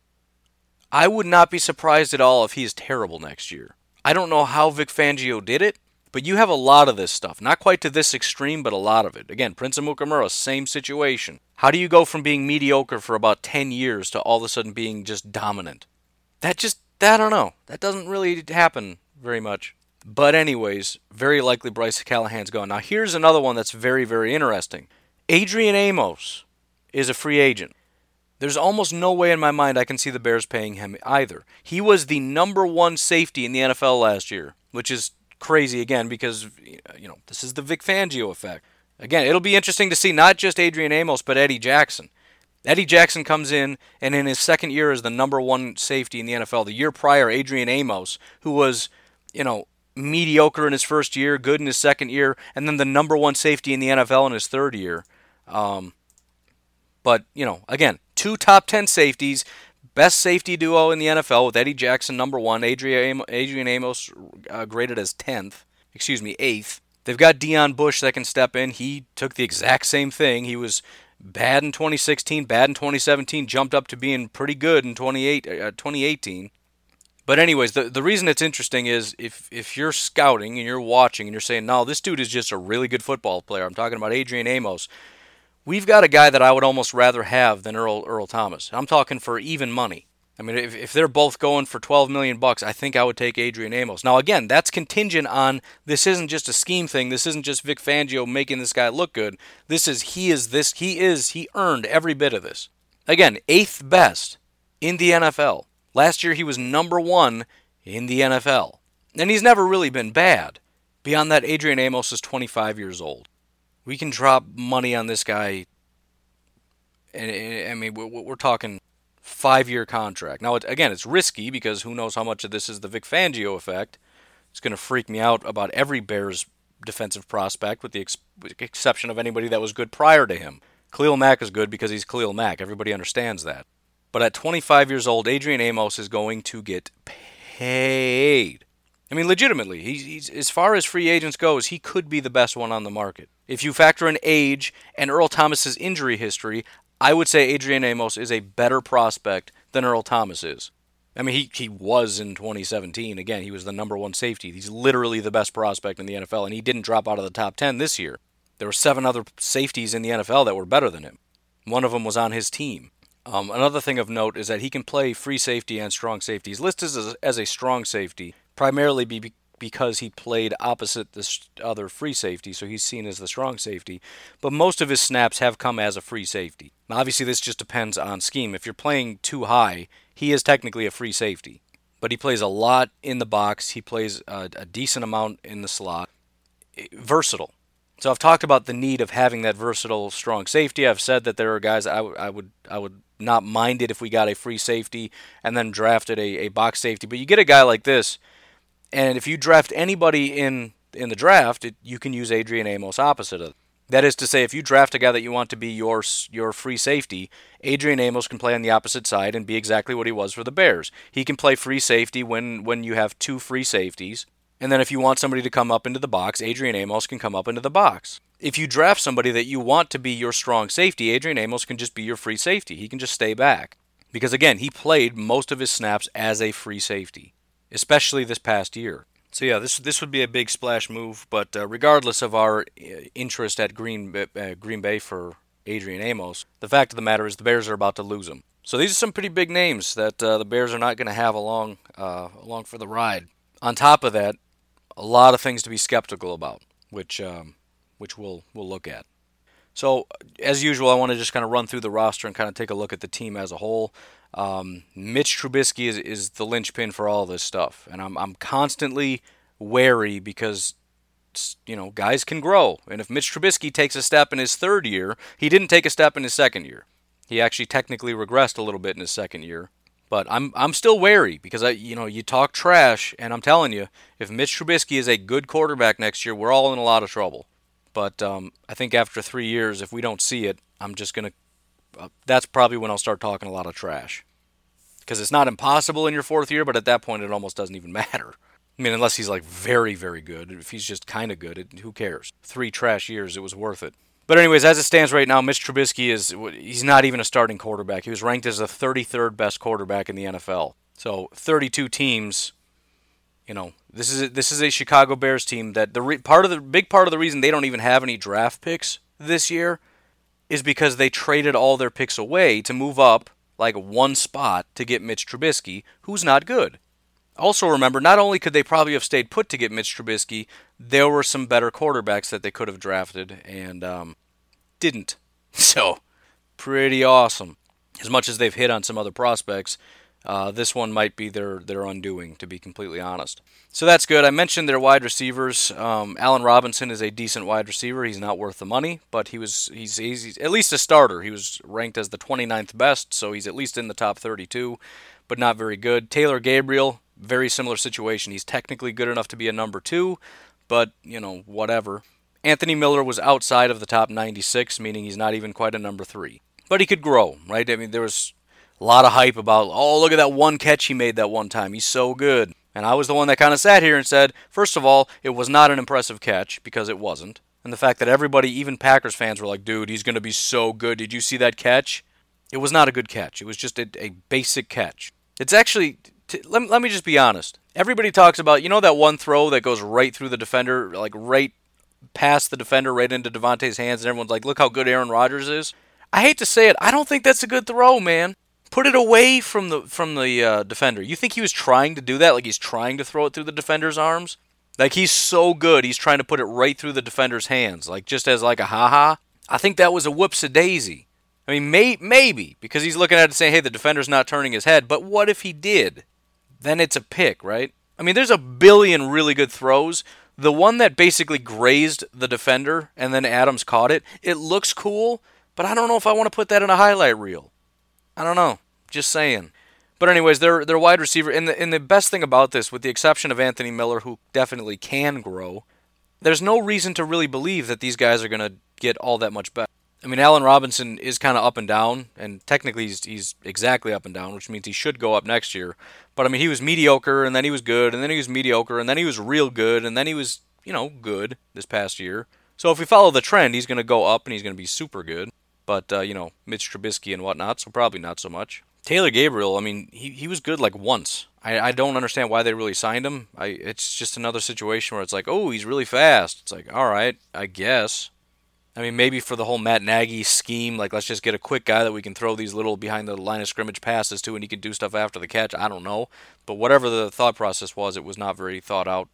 I would not be surprised at all if he is terrible next year. I don't know how Vic Fangio did it, but you have a lot of this stuff. Not quite to this extreme, but a lot of it. Again, Prince Amukamara, same situation. How do you go from being mediocre for about 10 years to all of a sudden being just dominant? I don't know. That doesn't really happen very much. But anyways, very likely Bryce Callahan's gone. Now here's another one that's very, very interesting. Adrian Amos is a free agent. There's almost no way in my mind I can see the Bears paying him either. He was the number 1 safety in the NFL last year, which is crazy again because, this is the Vic Fangio effect. Again, it'll be interesting to see not just Adrian Amos, but Eddie Jackson. Eddie Jackson comes in, and in his second year as the number 1 safety in the NFL, the year prior, Adrian Amos, who was, mediocre in his first year, good in his second year, and then the number 1 safety in the NFL in his third year. But, again, 2 top 10 safeties, best safety duo in the NFL with Eddie Jackson, number 1, Adrian Amos graded as 8th. They've got Deion Bush that can step in. He took the exact same thing. He was bad in 2016, bad in 2017, jumped up to being pretty good in 2018. But anyways, the reason it's interesting is if you're scouting and you're watching and you're saying, no, this dude is just a really good football player. I'm talking about Adrian Amos. We've got a guy that I would almost rather have than Earl Thomas. I'm talking for even money. I mean, if they're both going for $12 million, I think I would take Adrian Amos. Now, again, that's contingent on this isn't just a scheme thing. This isn't just Vic Fangio making this guy look good. He earned every bit of this. Again, 8th best in the NFL. Last year, he was number 1 in the NFL. And he's never really been bad. Beyond that, Adrian Amos is 25 years old. We can drop money on this guy. And I mean, we're talking 5-year contract. Now, again, it's risky because who knows how much of this is the Vic Fangio effect. It's going to freak me out about every Bears defensive prospect with the exception of anybody that was good prior to him. Khalil Mack is good because he's Khalil Mack. Everybody understands that. But at 25 years old, Adrian Amos is going to get paid. I mean, legitimately, he's as far as free agents goes, he could be the best one on the market. If you factor in age and Earl Thomas's injury history, I would say Adrian Amos is a better prospect than Earl Thomas is. I mean, he was in 2017. Again, he was the number one safety. He's literally the best prospect in the NFL, and he didn't drop out of the top 10 this year. There were 7 other safeties in the NFL that were better than him. One of them was on his team. Another thing of note is that he can play free safety and strong safety. He's listed as a strong safety, primarily because he played opposite the other free safety, so he's seen as the strong safety. But most of his snaps have come as a free safety. Now, obviously, this just depends on scheme. If you're playing too high, he is technically a free safety. But he plays a lot in the box. He plays a decent amount in the slot. Versatile. So I've talked about the need of having that versatile, strong safety. I've said that there are guys I would not mind it if we got a free safety and then drafted a box safety. But you get a guy like this, and if you draft anybody in the draft, you can use Adrian Amos opposite of it. That is to say, if you draft a guy that you want to be your free safety, Adrian Amos can play on the opposite side and be exactly what he was for the Bears. He can play free safety when you have 2 free safeties. And then if you want somebody to come up into the box, Adrian Amos can come up into the box. If you draft somebody that you want to be your strong safety, Adrian Amos can just be your free safety. He can just stay back. Because again, he played most of his snaps as a free safety, especially this past year. So yeah, this would be a big splash move, but regardless of our interest at Green Bay for Adrian Amos, the fact of the matter is the Bears are about to lose him. So these are some pretty big names that the Bears are not going to have along for the ride. On top of that, a lot of things to be skeptical about, which we'll look at. So, as usual, I want to just kind of run through the roster and kind of take a look at the team as a whole. Mitch Trubisky is the linchpin for all this stuff, and I'm constantly wary because, you know, guys can grow. And if Mitch Trubisky takes a step in his 3rd year, he didn't take a step in his 2nd year. He actually technically regressed a little bit in his 2nd year. But I'm still wary because you talk trash, and I'm telling you, if Mitch Trubisky is a good quarterback next year, we're all in a lot of trouble. But I think after 3 years, if we don't see it, I'm just gonna. That's probably when I'll start talking a lot of trash, because it's not impossible in your 4th year, but at that point, it almost doesn't even matter. I mean, unless he's like very, very good. If he's just kind of good, who cares? 3 trash years, it was worth it. But anyways, as it stands right now, Mitch Trubisky he's not even a starting quarterback. He was ranked as the 33rd best quarterback in the NFL. So 32 teams, you know, this is a Chicago Bears team that big part of the reason they don't even have any draft picks this year is because they traded all their picks away to move up like 1 spot to get Mitch Trubisky, who's not good. Also remember, not only could they probably have stayed put to get Mitch Trubisky, there were some better quarterbacks that they could have drafted and didn't. So, pretty awesome. As much as they've hit on some other prospects, this one might be their undoing, to be completely honest. So that's good. I mentioned their wide receivers. Allen Robinson is a decent wide receiver. He's not worth the money, but he's at least a starter. He was ranked as the 29th best, so he's at least in the top 32, but not very good. Taylor Gabriel, very similar situation. He's technically good enough to be a number 2, but, you know, whatever. Anthony Miller was outside of the top 96, meaning he's not even quite a number 3. But he could grow, right? I mean, there was a lot of hype about, oh, look at that one catch he made that one time. He's so good. And I was the one that kind of sat here and said, first of all, it was not an impressive catch, because it wasn't. And the fact that everybody, even Packers fans, were like, dude, he's going to be so good. Did you see that catch? It was not a good catch. It was just a basic catch. It's actually, let me just be honest. Everybody talks about, you know, that one throw that goes right through the defender, like right past the defender, right into Devontae's hands, and everyone's like, look how good Aaron Rodgers is. I hate to say it, I don't think that's a good throw, man. Put it away from the defender. You think he was trying to do that? Like he's trying to throw it through the defender's arms? Like he's so good, he's trying to put it right through the defender's hands, like just as like a ha-ha? I think that was a whoops-a-daisy. I mean, maybe, because he's looking at it saying, hey, the defender's not turning his head, but what if he did? Then it's a pick, right? I mean, there's a billion really good throws. The one that basically grazed the defender and then Adams caught it, it looks cool, but I don't know if I want to put that in a highlight reel. I don't know. Just saying. But anyways, they're wide receiver. And the best thing about this, with the exception of Anthony Miller, who definitely can grow, there's no reason to really believe that these guys are going to get all that much better. I mean, Allen Robinson is kind of up and down, and technically he's exactly up and down, which means he should go up next year. But I mean, he was mediocre, and then he was good, and then he was mediocre, and then he was real good, and then he was, good this past year. So if we follow the trend, he's going to go up, and he's going to be super good. But, Mitch Trubisky and whatnot, so probably not so much. Taylor Gabriel, I mean, he was good like once. I don't understand why they really signed him. It's just another situation where it's like, oh, he's really fast. It's like, all right, I guess. I mean, maybe for the whole Matt Nagy scheme, like let's just get a quick guy that we can throw these little behind the line of scrimmage passes to and he can do stuff after the catch. I don't know. But whatever the thought process was, it was not very thought out.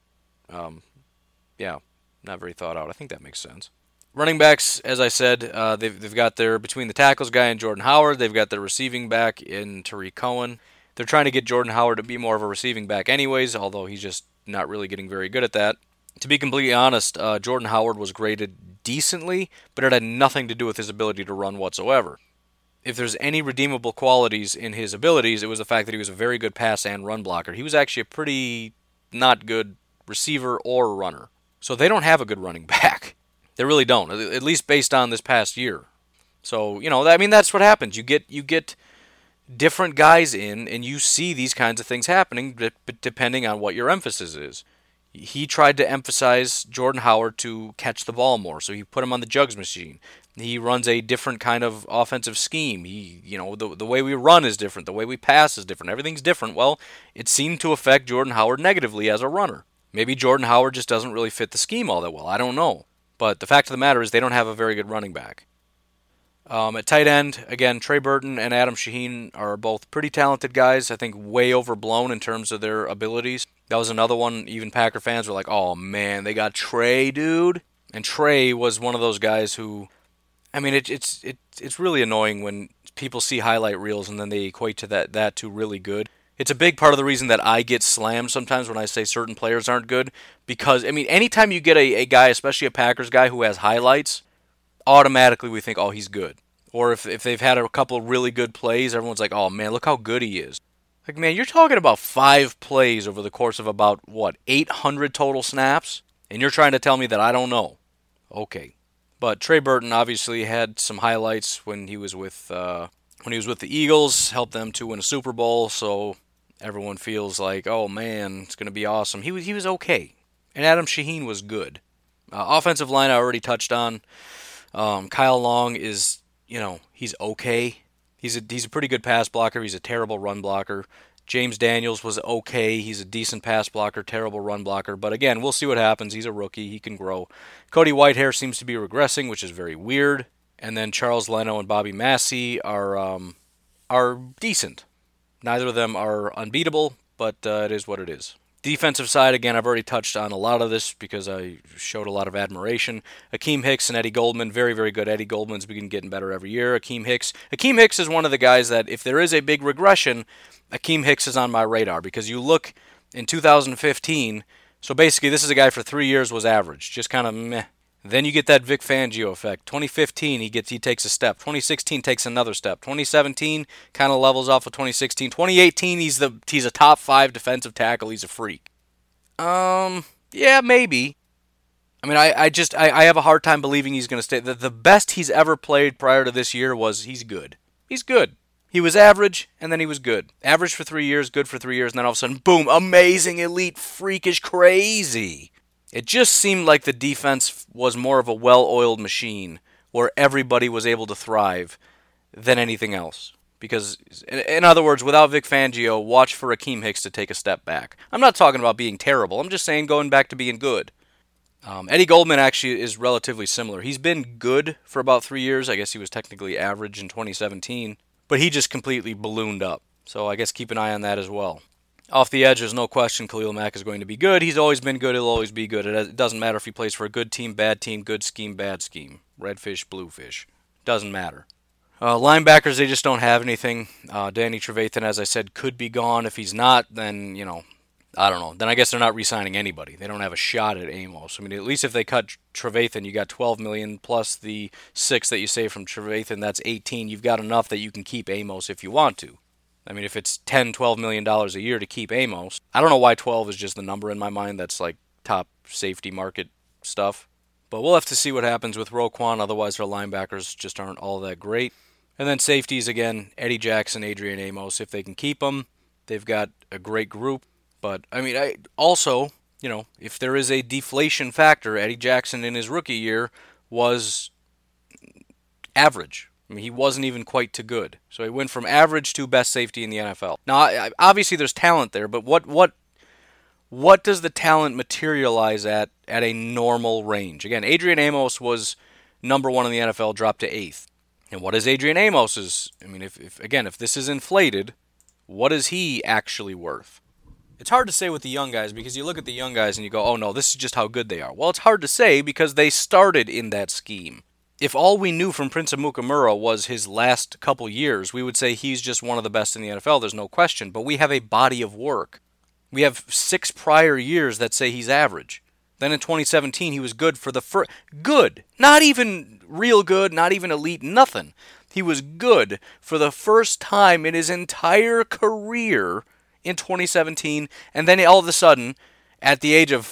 Not very thought out. I think that makes sense. Running backs, as I said, they've got their between the tackles guy and Jordan Howard. They've got their receiving back in Tariq Cohen. They're trying to get Jordan Howard to be more of a receiving back anyways, although he's just not really getting very good at that. To be completely honest, Jordan Howard was graded decently, but it had nothing to do with his ability to run whatsoever. If there's any redeemable qualities in his abilities, it was the fact that he was a very good pass and run blocker. He was actually a pretty not good receiver or runner. So they don't have a good running back. They really don't, at least based on this past year. So, I mean, that's what happens. You get different guys in, and you see these kinds of things happening depending on what your emphasis is. He tried to emphasize Jordan Howard to catch the ball more, so he put him on the jugs machine. He runs a different kind of offensive scheme. The way we run is different. The way we pass is different. Everything's different. Well, it seemed to affect Jordan Howard negatively as a runner. Maybe Jordan Howard just doesn't really fit the scheme all that well. I don't know. But the fact of the matter is they don't have a very good running back. At tight end, again, Trey Burton and Adam Shaheen are both pretty talented guys. I think way overblown in terms of their abilities. That was another one, even Packer fans were like, oh man, they got Trey, dude. And Trey was one of those guys who, I mean, it's really annoying when people see highlight reels and then they equate to that to really good. It's a big part of the reason that I get slammed sometimes when I say certain players aren't good. Because, I mean, anytime you get a guy, especially a Packers guy who has highlights, automatically we think, oh, he's good. Or if they've had a couple of really good plays, everyone's like, oh, man, look how good he is. Like, man, you're talking about 5 plays over the course of about, 800 total snaps? And you're trying to tell me that I don't know. Okay. But Trey Burton obviously had some highlights when he was with the Eagles, helped them to win a Super Bowl, so everyone feels like, oh, man, it's going to be awesome. He was okay. And Adam Shaheen was good. Offensive line I already touched on. Kyle Long is, he's okay. He's a pretty good pass blocker. He's a terrible run blocker. James Daniels was okay. He's a decent pass blocker, terrible run blocker. But again, we'll see what happens. He's a rookie. He can grow. Cody Whitehair seems to be regressing, which is very weird. And then Charles Leno and Bobby Massey are decent. Neither of them are unbeatable, but it is what it is. Defensive side, again, I've already touched on a lot of this because I showed a lot of admiration. Akeem Hicks and Eddie Goldman, very, very good. Eddie Goldman's been getting better every year. Akeem Hicks is one of the guys that if there is a big regression, Akeem Hicks is on my radar because you look in 2015, so basically this is a guy for 3 years was average, just kind of meh. Then you get that Vic Fangio effect. 2015, he takes a step. 2016 takes another step. 2017 kind of levels off of 2016. 2018, he's a top 5 defensive tackle. He's a freak. Yeah, maybe. I mean, I have a hard time believing he's going to stay. The best he's ever played prior to this year was he's good. He's good. He was average, and then he was good. Average for 3 years, good for 3 years, and then all of a sudden, boom, amazing, elite, freakish, crazy. It just seemed like the defense was more of a well-oiled machine where everybody was able to thrive than anything else. Because, in other words, without Vic Fangio, watch for Akeem Hicks to take a step back. I'm not talking about being terrible. I'm just saying going back to being good. Eddie Goldman actually is relatively similar. He's been good for about 3 years. I guess he was technically average in 2017. But he just completely ballooned up. So I guess keep an eye on that as well. Off the edge, there's no question Khalil Mack is going to be good. He's always been good. He'll always be good. It doesn't matter if he plays for a good team, bad team, good scheme, bad scheme. Red fish, blue fish. Doesn't matter. Linebackers, they just don't have anything. Danny Trevathan, as I said, could be gone. If he's not, then, I don't know. Then I guess they're not re-signing anybody. They don't have a shot at Amos. I mean, at least if they cut Trevathan, you got $12 million plus the $6 that you save from Trevathan, that's $18. You've got enough that you can keep Amos if you want to. I mean, if it's $10, $12 million a year to keep Amos, I don't know why 12 is just the number in my mind. That's like top safety market stuff. But we'll have to see what happens with Roquan. Otherwise, their linebackers just aren't all that great. And then safeties, again, Eddie Jackson, Adrian Amos. If they can keep them, they've got a great group. But, I mean, also, if there is a deflation factor, Eddie Jackson in his rookie year was average. I mean, he wasn't even quite too good. So he went from average to best safety in the NFL. Now, obviously there's talent there, but what does the talent materialize at a normal range? Again, Adrian Amos was number 1 in the NFL, dropped to 8th. And what is Adrian Amos's? I mean, if this is inflated, what is he actually worth? It's hard to say with the young guys because you look at the young guys and you go, oh no, this is just how good they are. Well, it's hard to say because they started in that scheme. If all we knew from Prince Amukamara was his last couple years, we would say he's just one of the best in the NFL, there's no question. But we have a body of work. We have 6 prior years that say he's average. Then in 2017, he was good for the first... Good! Not even real good, not even elite, nothing. He was good for the first time in his entire career in 2017, and then all of a sudden, at the age of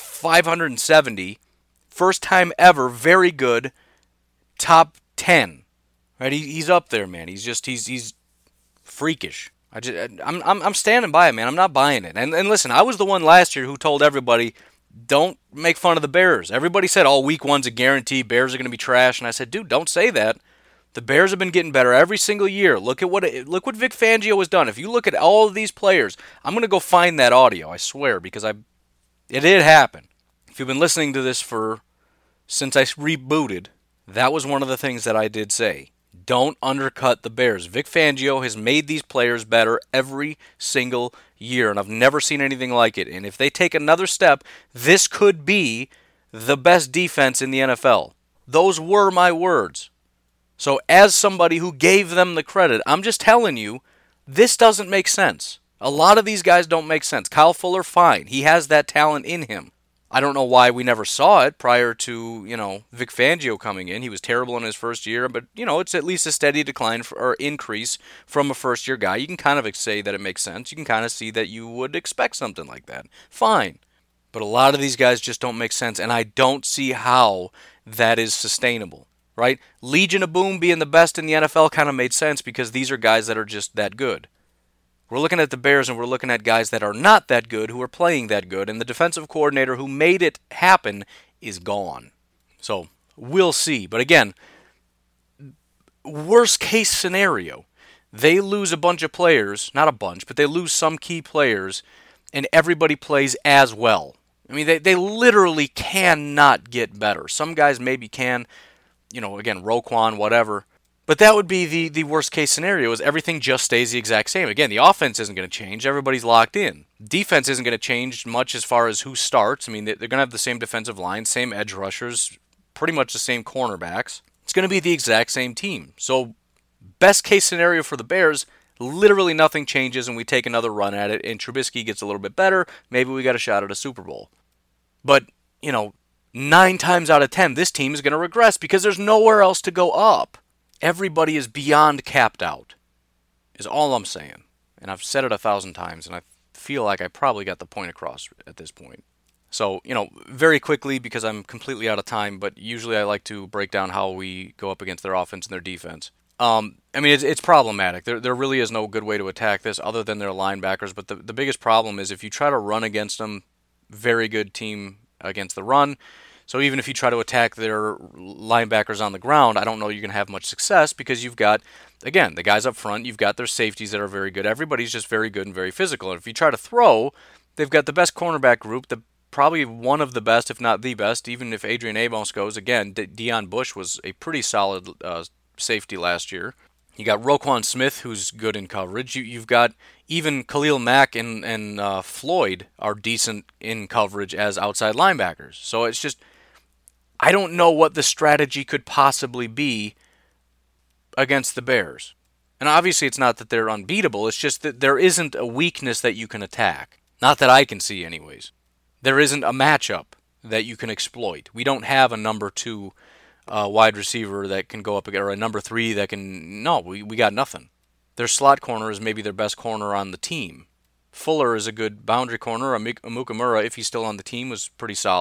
570, first time ever, very good, top 10. Right? He's up there, man. He's freakish. I'm standing by it, man. I'm not buying it. And listen, I was the one last year who told everybody, don't make fun of the Bears. Everybody said, week 1's a guarantee. Bears are going to be trash. And I said, dude, don't say that. The Bears have been getting better every single year. Look what Vic Fangio has done. If you look at all of these players, I'm going to go find that audio, I swear, because it did happen. If you've been listening to this since I rebooted, that was one of the things that I did say. Don't undercut the Bears. Vic Fangio has made these players better every single year, and I've never seen anything like it. And if they take another step, this could be the best defense in the NFL. Those were my words. So as somebody who gave them the credit, I'm just telling you, this doesn't make sense. A lot of these guys don't make sense. Kyle Fuller, fine. He has that talent in him. I don't know why we never saw it prior to, Vic Fangio coming in. He was terrible in his first year, but, it's at least a steady decline or increase from a first-year guy. You can kind of say that it makes sense. You can kind of see that you would expect something like that. Fine. But a lot of these guys just don't make sense, and I don't see how that is sustainable, right? Legion of Boom being the best in the NFL kind of made sense because these are guys that are just that good. We're looking at the Bears and we're looking at guys that are not that good, who are playing that good, and the defensive coordinator who made it happen is gone. So, we'll see. But again, worst case scenario, they lose a bunch of players, not a bunch, but they lose some key players, and everybody plays as well. I mean, they literally cannot get better. Some guys maybe can, again, Roquan, whatever. But that would be the worst case scenario, is everything just stays the exact same. Again, the offense isn't going to change. Everybody's locked in. Defense isn't going to change much as far as who starts. I mean, they're going to have the same defensive line, same edge rushers, pretty much the same cornerbacks. It's going to be the exact same team. So, best case scenario for the Bears, literally nothing changes and we take another run at it and Trubisky gets a little bit better. Maybe we got a shot at a Super Bowl. But, 9 times out of 10, this team is going to regress because there's nowhere else to go up. Everybody is beyond capped out, is all I'm saying. And I've said it 1,000 times, and I feel like I probably got the point across at this point. So, very quickly, because I'm completely out of time, but usually I like to break down how we go up against their offense and their defense. It's problematic. There really is no good way to attack this other than their linebackers, but the biggest problem is if you try to run against them, very good team against the run. So even if you try to attack their linebackers on the ground, I don't know you're going to have much success because you've got, again, the guys up front, you've got their safeties that are very good. Everybody's just very good and very physical. And if you try to throw, they've got the best cornerback group, probably one of the best, if not the best, even if Adrian Amos goes. Again, Deion Bush was a pretty solid safety last year. You got Roquan Smith, who's good in coverage. You've got even Khalil Mack and Floyd are decent in coverage as outside linebackers. So it's just, I don't know what the strategy could possibly be against the Bears. And obviously it's not that they're unbeatable, it's just that there isn't a weakness that you can attack. Not that I can see anyways. There isn't a matchup that you can exploit. We don't have a number 2 wide receiver that can go up, or a number 3 that can... No, we got nothing. Their slot corner is maybe their best corner on the team. Fuller is a good boundary corner. Amukamara, if he's still on the team, was pretty solid.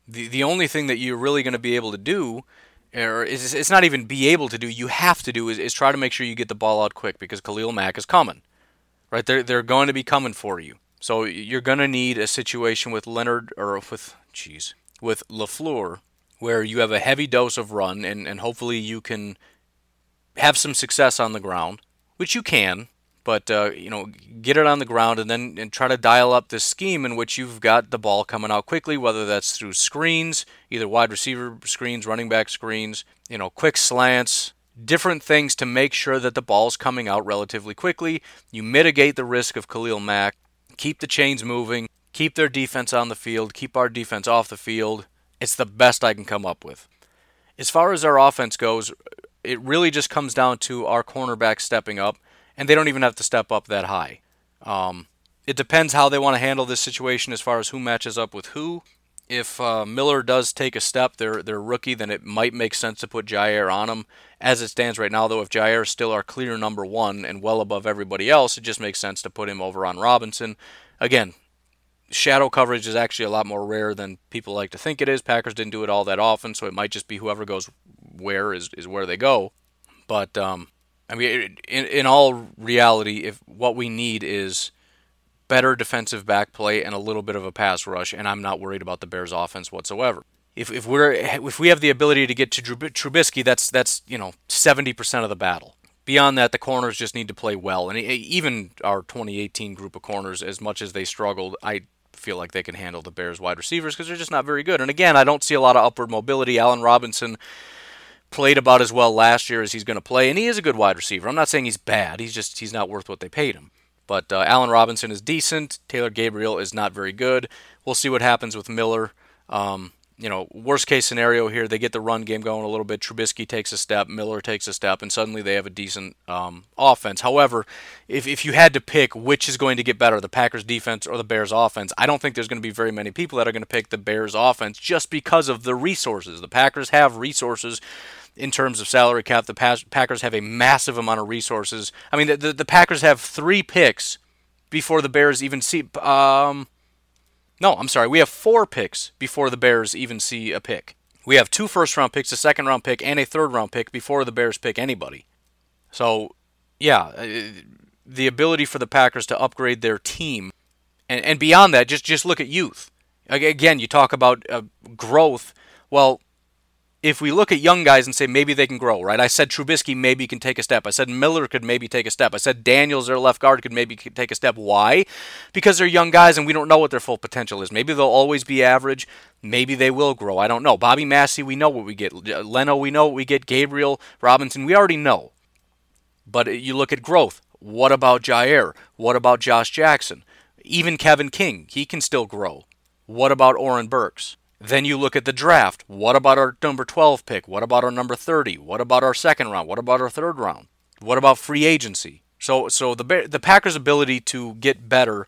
The only thing that you're really going to be able to do, or it's not even be able to do, you have to do is try to make sure you get the ball out quick, because Khalil Mack is coming. Right? They're going to be coming for you. So you're going to need a situation with Leonard, or with LaFleur, where you have a heavy dose of run, and hopefully you can have some success on the ground, which you can, but get it on the ground and try to dial up this scheme in which you've got the ball coming out quickly, whether that's through screens, either wide receiver screens, running back screens, quick slants, different things to make sure that the ball's coming out relatively quickly. You mitigate the risk of Khalil Mack, keep the chains moving, keep their defense on the field, keep our defense off the field. It's the best I can come up with. As far as our offense goes, it really just comes down to our cornerbacks stepping up, and they don't even have to step up that high. It depends how they want to handle this situation as far as who matches up with who. If Miller does take a step, they're rookie, then it might make sense to put Jair on him. As it stands right now, though, if Jair is still our clear number one and well above everybody else, it just makes sense to put him over on Robinson. Again, shadow coverage is actually a lot more rare than people like to think it is. Packers didn't do it all that often, so it might just be whoever goes where is where they go. But, in all reality, if what we need is better defensive back play and a little bit of a pass rush, and I'm not worried about the Bears' offense whatsoever. If we have the ability to get to Trubisky, that's 70% of the battle. Beyond that, the corners just need to play well, and even our 2018 group of corners, as much as they struggled, I feel like they can handle the Bears' wide receivers because they're just not very good. And again, I don't see a lot of upward mobility. Allen Robinson played about as well last year as he's going to play, and he is a good wide receiver. I'm not saying he's bad. He's not worth what they paid him. But Allen Robinson is decent. Taylor Gabriel is not very good. We'll see what happens with Miller. Worst case scenario here, they get the run game going a little bit. Trubisky takes a step, Miller takes a step, and suddenly they have a decent offense. However, if you had to pick which is going to get better, the Packers defense or the Bears offense, I don't think there's going to be very many people that are going to pick the Bears offense just because of the resources. The Packers have resources in terms of salary cap. The Packers have a massive amount of resources. I mean, the Packers have 3 picks before the Bears even see... we have 4 picks before the Bears even see a pick. We have 2 first-round picks, a second-round pick, and a third-round pick before the Bears pick anybody. So, yeah, the ability for the Packers to upgrade their team, and beyond that, just look at youth. Again, you talk about growth. Well, if we look at young guys and say maybe they can grow, right? I said Trubisky maybe can take a step. I said Miller could maybe take a step. I said Daniels, their left guard, could maybe take a step. Why? Because they're young guys and we don't know what their full potential is. Maybe they'll always be average. Maybe they will grow. I don't know. Bobby Massey, we know what we get. Leno, we know what we get. Gabriel, Robinson, we already know. But you look at growth. What about Jair? What about Josh Jackson? Even Kevin King, he can still grow. What about Oren Burks? Then you look at the draft. What about our number 12 pick? What about our number 30? What about our second round? What about our third round? What about free agency? So the Packers' ability to get better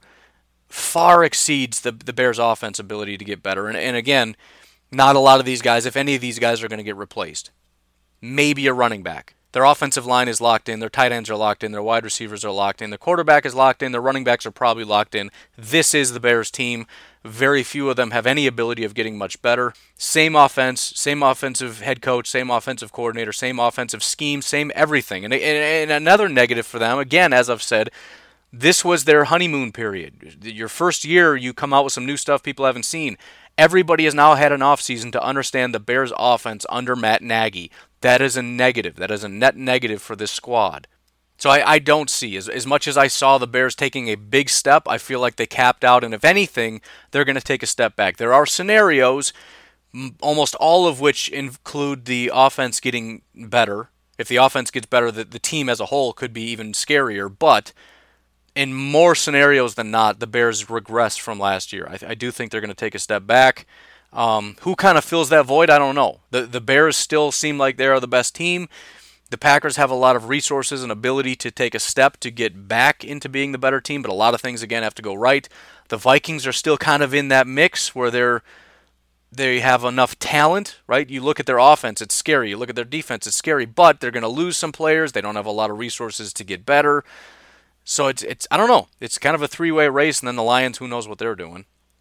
far exceeds the Bears' offense ability to get better. And again, not a lot of these guys, if any of these guys, are going to get replaced. Maybe a running back. Their offensive line is locked in. Their tight ends are locked in. Their wide receivers are locked in. Their quarterback is locked in. Their running backs are probably locked in. This is the Bears team. Very few of them have any ability of getting much better. Same offense, same offensive head coach, same offensive coordinator, same offensive scheme, same everything. And another negative for them, again, as I've said, this was their honeymoon period. Your first year, you come out with some new stuff people haven't seen. Everybody has now had an offseason to understand the Bears' offense under Matt Nagy. That is a negative. That is a net negative for this squad. So I don't see, as much as I saw the Bears taking a big step, I feel like they capped out, and if anything, they're going to take a step back. There are scenarios, almost all of which include the offense getting better. If the offense gets better, the team as a whole could be even scarier, but in more scenarios than not, the Bears regress from last year. I do think they're going to take a step back. Who kind of fills that void? I don't know. The Bears still seem like they are the best team. The Packers have a lot of resources and ability to take a step to get back into being the better team, but a lot of things, again, have to go right. The Vikings are still kind of in that mix where they have enough talent, right? You look at their offense, it's scary. You look at their defense, it's scary, but they're going to lose some players. They don't have a lot of resources to get better. So it's I don't know. It's kind of a 3-way race, and then the Lions, who knows what they're doing.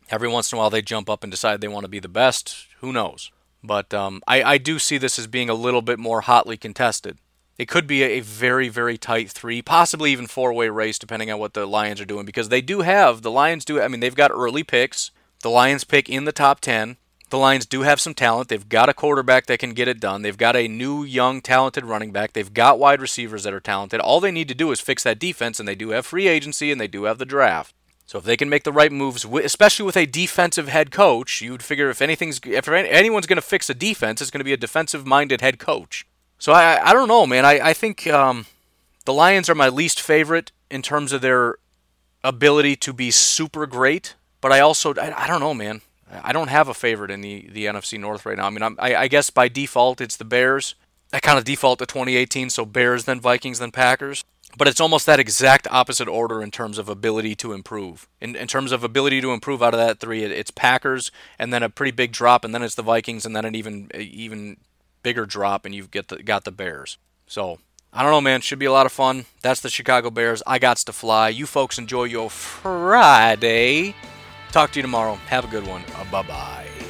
Every once in a while they jump up and decide they want to be the best. Who knows? But I do see this as being a little bit more hotly contested. It could be a very, very tight 3, possibly even 4-way race, depending on what the Lions are doing, because they've got early picks. The Lions pick in the top 10. The Lions do have some talent. They've got a quarterback that can get it done. They've got a new, young, talented running back. They've got wide receivers that are talented. All they need to do is fix that defense, and they do have free agency, and they do have the draft. So if they can make the right moves, especially with a defensive head coach, you would figure if anyone's going to fix a defense, it's going to be a defensive-minded head coach. So I don't know, man. I think the Lions are my least favorite in terms of their ability to be super great. But I don't know, man. I don't have a favorite in the NFC North right now. I mean, I guess by default it's the Bears. I kind of default to 2018, so Bears, then Vikings, then Packers. But it's almost that exact opposite order in terms of ability to improve. In terms of ability to improve out of that 3, it's Packers, and then a pretty big drop, and then it's the Vikings, and then an even bigger drop, and you've got the Bears. So, I don't know, man. Should be a lot of fun. That's the Chicago Bears. I gots to fly. You folks enjoy your Friday. Talk to you tomorrow. Have a good one. Bye-bye.